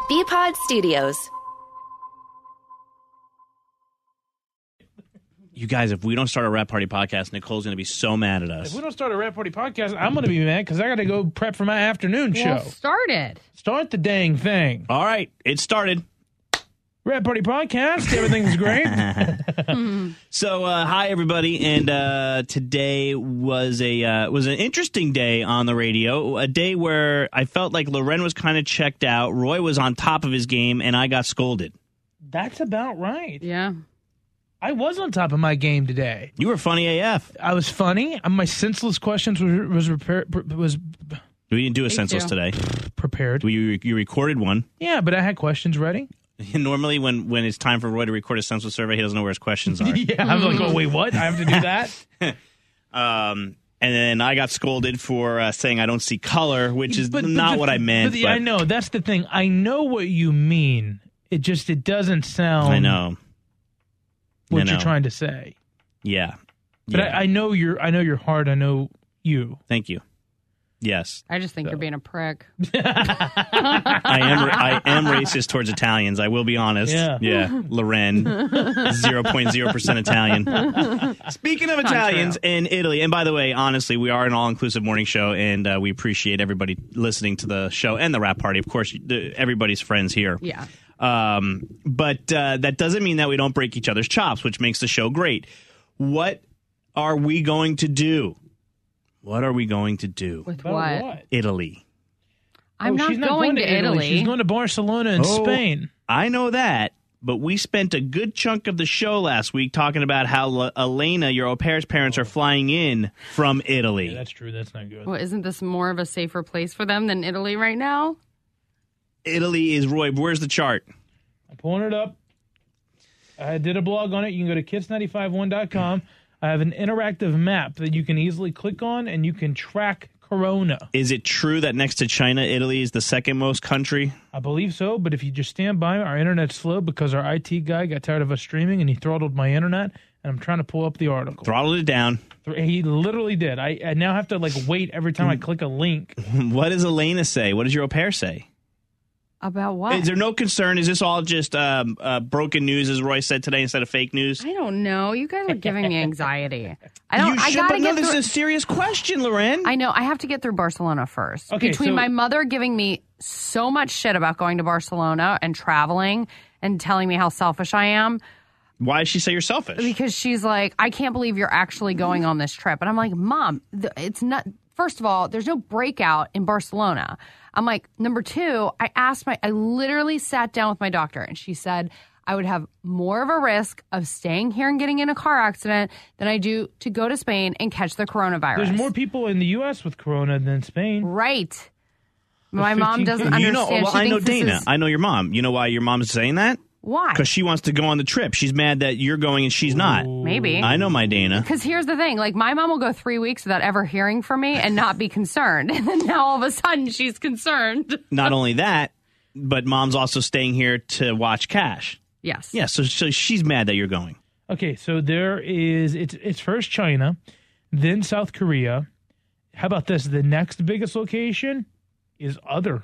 Bpod Studios. You guys, if we don't start a Rap Party podcast, Nicole's going to be so mad at us. If we don't start a Rap Party podcast, I'm going to be mad because I got to go prep for my afternoon show. Start it. Start the dang thing. All right, it started. Rap Party podcast. Everything's great. So, hi everybody, and today was an interesting day on the radio. A day where I felt like Loren was kind of checked out, Roy was on top of his game, and I got scolded. That's about right. Yeah. I was on top of my game today. You were funny AF. I was funny. My senseless questions was We didn't do a senseless today. prepared. You recorded one. Yeah, but I had questions ready. Normally, when it's time for Roy to record a senseless survey, he doesn't know where his questions are. Yeah, I'm like, oh, wait, what? I have to do that? And then I got scolded for saying I don't see color, which is not what I meant. But I know. That's the thing. I know what you mean. It doesn't sound... I know. What you're trying to say. Yeah. But yeah. I know your heart. I know you. Thank you. Yes. I just think you're being a prick. I am racist towards Italians. I will be honest. Yeah. Loren, 0.0% Italian. Speaking of Italians in Italy, and by the way, honestly, we are an all-inclusive morning show, and we appreciate everybody listening to the show and the Rap Party. Of course, everybody's friends here. Yeah. But that doesn't mean that we don't break each other's chops, which makes the show great. What are we going to do? What are we going to do? With About what? Italy. I'm not she's going to Italy. She's going to Barcelona and Spain. I know that, but we spent a good chunk of the show last week talking about how Elena, your au pair's parents, are flying in from Italy. Yeah, that's true. That's not good. Well, isn't this more of a safer place for them than Italy right now? Italy is, Roy, where's the chart? I'm pulling it up. I did a blog on it. You can go to kiss951.com. I have an interactive map that you can easily click on, and you can track Corona. Is it true that next to China, Italy is the second most country? I believe so, but if you just stand by, our internet's slow because our IT guy got tired of us streaming, and he throttled my internet, and I'm trying to pull up the article. Throttled it down. He literally did. I now have to wait every time I click a link. What does Elena say? What does your au pair say? About what? Is there no concern? Is this all just broken news, as Roy said today, instead of fake news? I don't know. You guys are giving me anxiety. I gotta get this through. is a serious question, Loren. I know. I have to get through Barcelona first. Okay, Between so- my mother giving me so much shit about going to Barcelona and traveling and telling me how selfish I am. Why does she say you're selfish? Because she's like, I can't believe you're actually going on this trip. And I'm like, Mom, it's not. First of all, there's no breakout in Barcelona. I'm like, number two, I literally sat down with my doctor and she said I would have more of a risk of staying here and getting in a car accident than I do to go to Spain and catch the coronavirus. There's more people in the U.S. with Corona than Spain. Right. My 15 mom doesn't kids. understand. She I know thinks this Dana. is- I know your mom. You know why your mom's saying that? Why? Because she wants to go on the trip. She's mad that you're going and she's not. Maybe. I know my Dana. Because here's the thing. Like, my mom will go 3 weeks without ever hearing from me and not be concerned. And then now all of a sudden she's concerned. Not only that, but mom's also staying here to watch Cash. Yes. Yeah, so she's mad that you're going. Okay, so it's first China, then South Korea. How about this? The next biggest location is other.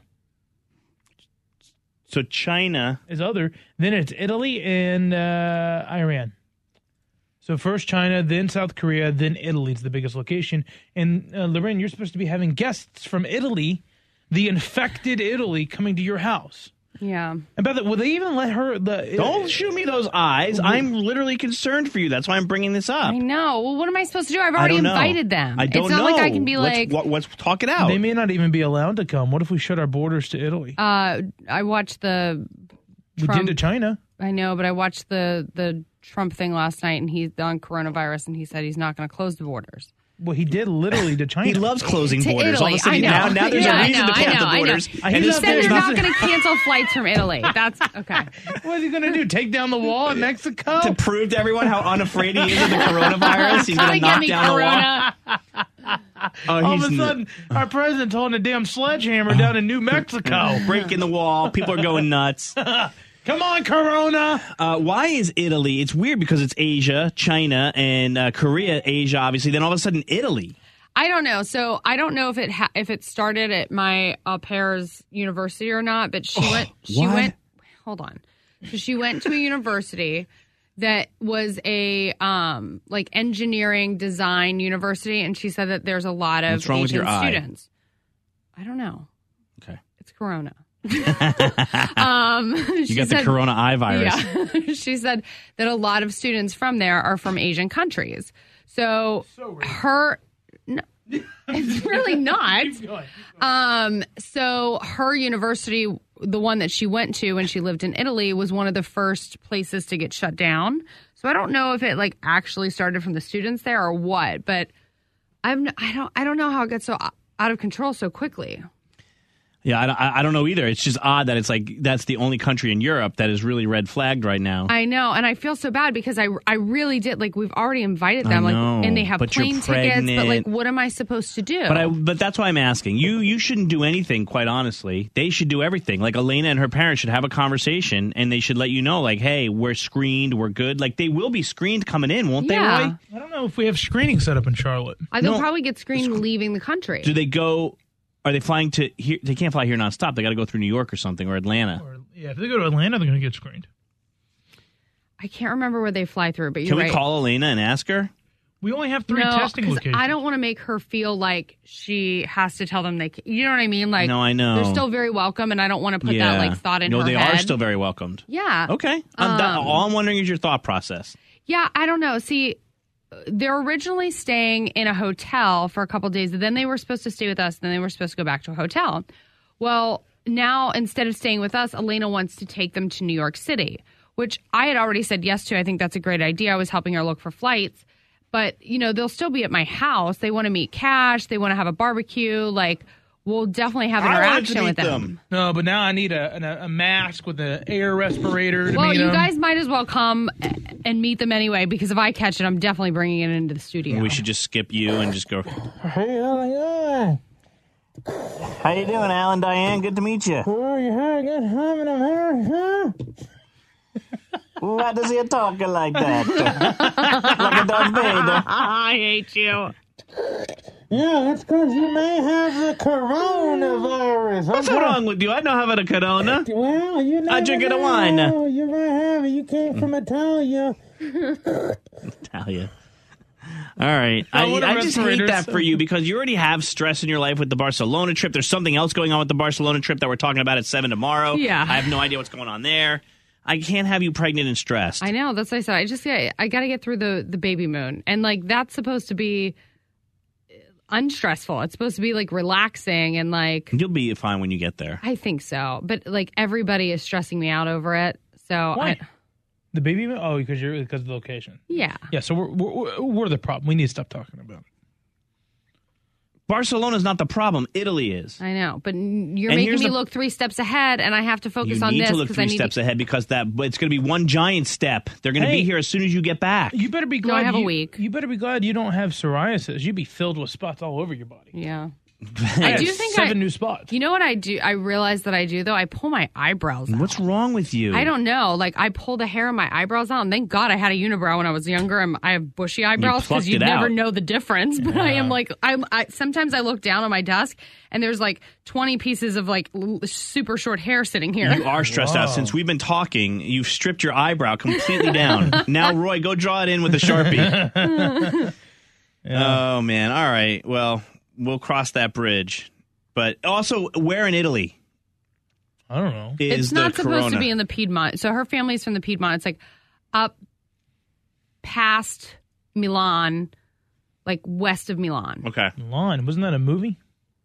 So China Is other. Then it's Italy and Iran. So first China, then South Korea, then Italy is the biggest location. And Loren, you're supposed to be having guests from Italy, the infected Italy, coming to your house. Yeah. And by the way, will they even let her? Don't shoot me those eyes. I'm literally concerned for you. That's why I'm bringing this up. I know. Well, what am I supposed to do? I've I already don't know. invited them. I don't it's not know. like I can be Let's talk it out. They may not even be allowed to come. What if we shut our borders to Italy? I watched the We Trump. did to China. I know, but I watched the Trump thing last night, and he's on coronavirus, and he said he's not going to close the borders. Well, he did literally to China. He loves closing To borders. Italy, All of a sudden, I know. now there's Yeah, a reason to cap the borders. I know. And He's He his up said there, they're there's not nothing- going to cancel flights from Italy. That's okay. What is he going to do? Take down the wall in Mexico? to prove to everyone how unafraid he is of the coronavirus, he's going to Trying to get knock me down corona. the wall. All He's of a sudden, our president's holding a damn sledgehammer down in New Mexico. breaking the wall. People are going nuts. Come on, Corona. Why is Italy? It's weird because it's Asia, China, and Korea, Asia, obviously. Then all of a sudden, Italy. I don't know. So I don't know if it started at my au pair's university or not, but she went. Hold on. So she went to a university that was a like engineering design university, and she said that there's a lot of Asian students. I don't know. Okay, it's Corona. You got the Corona eye virus. Yeah. She said that a lot of students from there are from Asian countries. So it's really not. Keep going. So her university, the one that she went to when she lived in Italy, was one of the first places to get shut down. So I don't know if it like actually started from the students there or what, but I don't know how it gets so out of control so quickly. Yeah, I don't know either. It's just odd that it's like that's the only country in Europe that is really red flagged right now. I know, and I feel so bad because I really did. Like, we've already invited them, and they have plane tickets, but like, what am I supposed to do? But that's why I'm asking. You shouldn't do anything, quite honestly. They should do everything. Like, Elena and her parents should have a conversation, and they should let you know, like, hey, we're screened, we're good. Like, they will be screened coming in, won't they, Roy? I don't know if we have screening set up in Charlotte. They'll probably get screened leaving the country. Do they go... Are they flying to here? They can't fly here nonstop. They got to go through New York or something, or Atlanta. If they go to Atlanta, they're going to get screened. I can't remember where they fly through, but you're Can we right. call Elena and ask her? We only have 3 testing locations. I don't want to make her feel like she has to tell them you know what I mean? Like, no, I know. They're still very welcome, and I don't want to put that like thought in her head. No, they are still very welcomed. Yeah. Okay. All I'm wondering is your thought process. Yeah, I don't know. See, they're originally staying in a hotel for a couple of days, and then they were supposed to stay with us, and then they were supposed to go back to a hotel. Well, now instead of staying with us, Elena wants to take them to New York City, which I had already said yes to. I think that's a great idea. I was helping her look for flights. But, you know, they'll still be at my house. They want to meet Cash. They want to have a barbecue. Like, we'll definitely have interaction with them. No, but now I need a mask with an air respirator to Well, meet you them. guys might as well come and meet them anyway, because if I catch it, I'm definitely bringing it into the studio. We should just skip you and just go. Hey, Alan. How you doing, Alan, Diane? Good to meet you. Oh, you had a good time in America? Why does he talking like that? Like a Darth Vader. I hate you. Yeah, that's because you may have the coronavirus. What's wrong with you? I don't have a Corona. Well, you never I drink a wine. You might have it. You came from Italia. Italia. All right. I just hate that for you because you already have stress in your life with the Barcelona trip. There's something else going on with the Barcelona trip that we're talking about at 7 tomorrow. Yeah. I have no idea what's going on there. I can't have you pregnant and stressed. I know. That's what I said. I got to get through the baby moon. And, like, that's supposed to be unstressful. It's supposed to be, like, relaxing and, like... You'll be fine when you get there. I think so. But, like, everybody is stressing me out over it. So Why? The baby moon? Oh, because of the location. Yeah. Yeah, so we're the problem. We need to stop talking about it. Barcelona's not the problem. Italy is. I know, but you're making me look 3 steps ahead, and I have to focus on this. You need to look 3 steps ahead because it's going to be one giant step. They're going to be here as soon as you get back. You better be glad. No, I have a week. You better be glad you don't have psoriasis. You'd be filled with spots all over your body. Yeah. I do think 7 new spots. You know what I do? I realize that I do, though? I pull my eyebrows out. What's wrong with you? I don't know. Like, I pull the hair of my eyebrows out, and thank God I had a unibrow when I was younger, and I have bushy eyebrows because you never know the difference. But I am like, sometimes I look down on my desk, and there's like 20 pieces of like super short hair sitting here. You are stressed out. Since we've been talking, you've stripped your eyebrow completely down. Now, Roy, go draw it in with a Sharpie. Oh, man. All right. Well, we'll cross that bridge. But also, where in Italy? I don't know. It's not supposed to be in the Piedmont. So her family's from the Piedmont. It's like up past Milan, like west of Milan. Okay. Milan. Wasn't that a movie?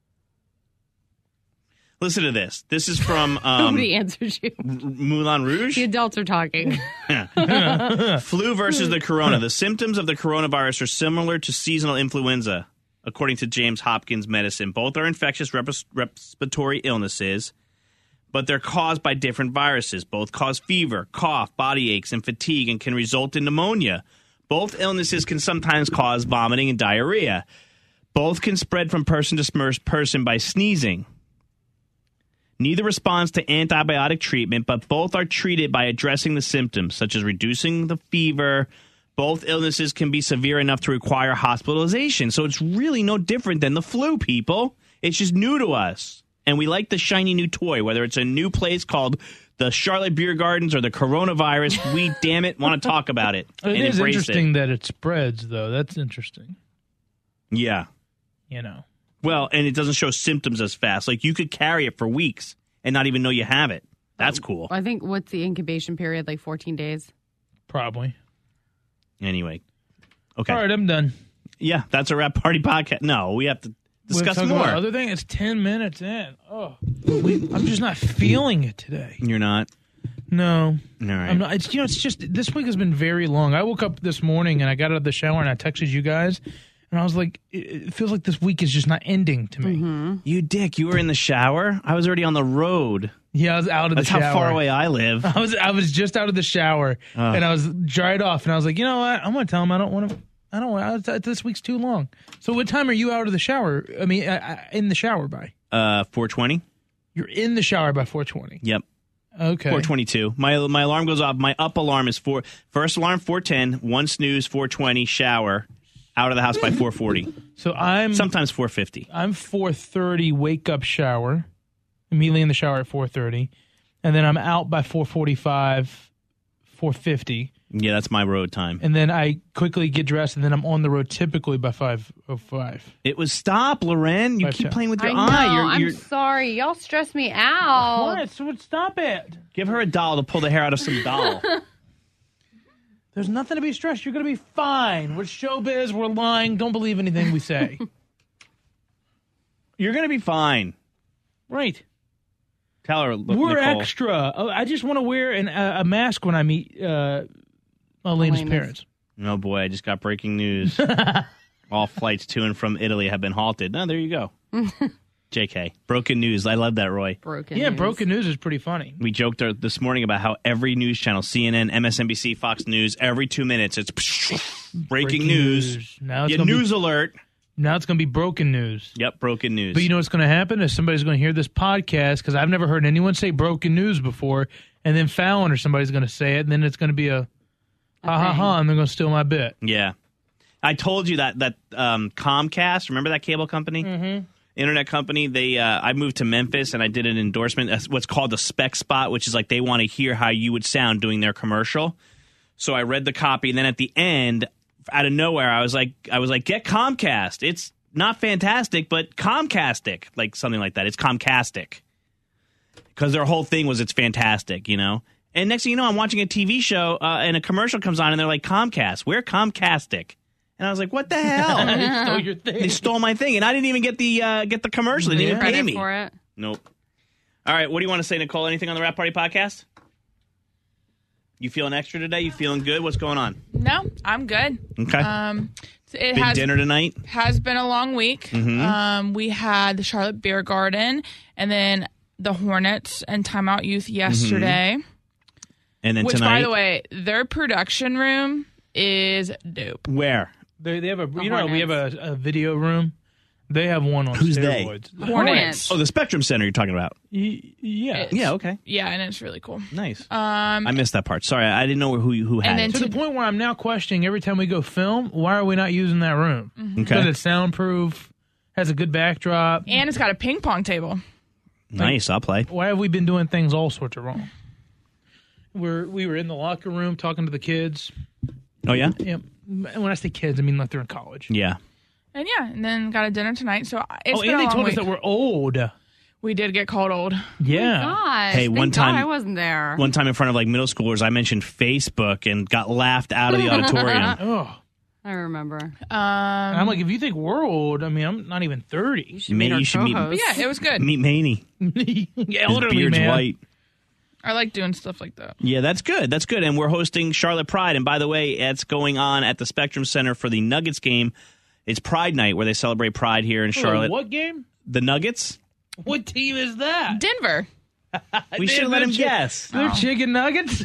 Listen to this. This is from... Nobody answers you. Moulin Rouge? The adults are talking. Flu versus the corona. The symptoms of the coronavirus are similar to seasonal influenza, according to James Hopkins Medicine. Both are infectious respiratory illnesses, but they're caused by different viruses. Both cause fever, cough, body aches, and fatigue, and can result in pneumonia. Both illnesses can sometimes cause vomiting and diarrhea. Both can spread from person to person by sneezing. Neither responds to antibiotic treatment, but both are treated by addressing the symptoms, such as reducing the fever, Both illnesses can be severe enough to require hospitalization. So it's really no different than the flu, people. It's just new to us. And we like the shiny new toy, whether it's a new place called the Charlotte Beer Gardens or the coronavirus. We, damn it, want to talk about it. It is interesting that it spreads, though. That's interesting. Yeah. You know. Well, and it doesn't show symptoms as fast. Like, you could carry it for weeks and not even know you have it. That's cool. I think, what's the incubation period, like 14 days? Probably. Anyway. Okay. All right, I'm done. Yeah, that's a Wrap Party podcast. No, we have to discuss We'll talk more. about other thing, it's 10 minutes in. Oh, I'm just not feeling it today. You're not? No. All right. I'm not. It's just, this week has been very long. I woke up this morning and I got out of the shower and I texted you guys. And I was like, it feels like this week is just not ending to me. Mm-hmm. You dick, you were in the shower? I was already on the road. Yeah, I was out of the shower. That's how far away I live. I was just out of the shower and I was dried off and I was like, you know what? I'm going to tell him I don't want to. This week's too long. So what time are you out of the shower? I mean, in the shower by? 4:20. You're in the shower by 4:20. Yep. Okay. 4:22. My alarm goes off. My up alarm is first alarm 4:10, one snooze 4:20, shower, out of the house by 4:40. So I'm sometimes 4:50. I'm 4:30 wake up shower, immediately in the shower at 4:30, and then I'm out by 4:45, 4:50. Yeah, that's my road time. And then I quickly get dressed, and then I'm on the road typically by 5:05. It was stop, Loren. You keep playing with your I know. eye. I'm sorry. Y'all stress me out. What? So stop it. Give her a doll to pull the hair out of some doll. There's nothing to be stressed. You're going to be fine. We're showbiz. We're lying. Don't believe anything we say. You're going to be fine. Right. Tell her, We're Nicole. extra. I just want to wear a mask when I meet Elena's parents. Oh, boy. I just got breaking news. All flights to and from Italy have been halted. No, there you go. JK. Broken news. I love that, Roy. Broken Yeah, news. broken news is pretty funny. We joked this morning about how every news channel, CNN, MSNBC, Fox News, every 2 minutes, it's breaking news. Now it's Yeah, gonna news be, alert. Now it's going to be broken news. Yep, broken news. But you know what's going to happen is somebody's going to hear this podcast, because I've never heard anyone say broken news before, and then Fallon or somebody's going to say it, and then it's going to be a ha, and they're going to steal my bit. Yeah. I told you that Comcast, remember that cable company? Mm-hmm. Internet company, I moved to Memphis and I did an endorsement. That's what's called the spec spot, which is like they want to hear how you would sound doing their commercial. So I read the copy, and then at the end, out of nowhere, I was like, get Comcast. It's not fantastic, but Comcastic, like something like that. It's Comcastic, because their whole thing was it's fantastic, you know. And next thing you know, I'm watching a TV show and a commercial comes on, and they're like, Comcast, we're Comcastic. And I was like, "What the hell?" They stole your thing. They stole my thing, and I didn't even get the commercial. They didn't even pay Credit me. for it. Nope. All right, what do you want to say, Nicole? Anything on the Wrap Party podcast? You feeling extra today? You feeling good? What's going on? No, I'm good. Okay. It Big dinner tonight. Has been a long week. Mm-hmm. We had the Charlotte Beer Garden, and then the Hornets and Timeout Youth yesterday. And then which, tonight, by the way, their production room is dope. where? They have we have a video room. They have one on Who's steroids. Hornets. Oh, the Spectrum Center you're talking about. Yeah. Yeah, okay. Yeah, and it's really cool. Nice. I missed that part. Sorry, I didn't know who had And then it. To the point where I'm now questioning every time we go film, why are we not using that room? Because it's soundproof, has a good backdrop. And it's got a ping pong table. Nice, I'll play. Why have we been doing things all sorts of wrong? We were in the locker room talking to the kids. Oh, yeah? Yeah. When I say kids, I mean like they're in college. Yeah. And then got a dinner tonight. So it's been and a they long told week. us that we're old. We did get called old. Yeah. Gosh, Hey, one thank God time- I wasn't there. One time in front of like middle schoolers, I mentioned Facebook and got laughed out of the auditorium. Oh. I remember. I'm like, if you think we're old, I mean, I'm not even 30. You should meet our you should meet- co-host. But yeah, it was good. Meet Maney. His Elderly beard's man. white. I like doing stuff like that. Yeah, that's good. That's good. And we're hosting Charlotte Pride. And by the way, it's going on at the Spectrum Center for the Nuggets game. It's Pride Night, where they celebrate Pride here in Charlotte. What game? The Nuggets? What team is that? Denver. We should have let him guess. They're chicken nuggets?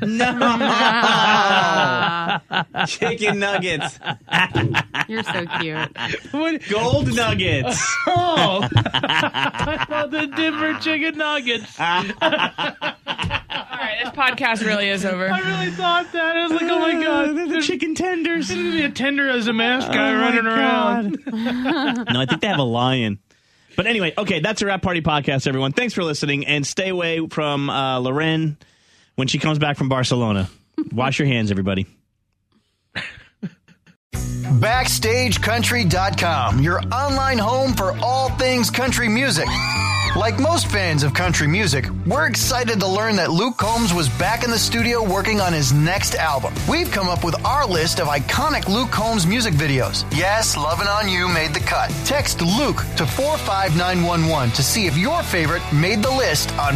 Chicken nuggets. You're so cute. What? Gold nuggets. Oh. I thought the Denver chicken nuggets. All right, it's podcast really is over. I really thought that. I was like, oh my God. The chicken tenders. There's going to be a tender as a mask guy running around. No, I think they have a lion. But anyway, okay, that's a Wrap Party Podcast, everyone. Thanks for listening, and stay away from Loren when she comes back from Barcelona. Wash your hands, everybody. BackstageCountry.com, your online home for all things country music. Like most fans of country music, we're excited to learn that Luke Combs was back in the studio working on his next album. We've come up with our list of iconic Luke Combs music videos. Yes, Lovin' On You made the cut. Text Luke to 45911 to see if your favorite made the list on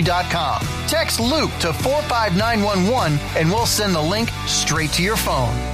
BackstageCountry.com. Text Luke to 45911 and we'll send the link straight to your phone.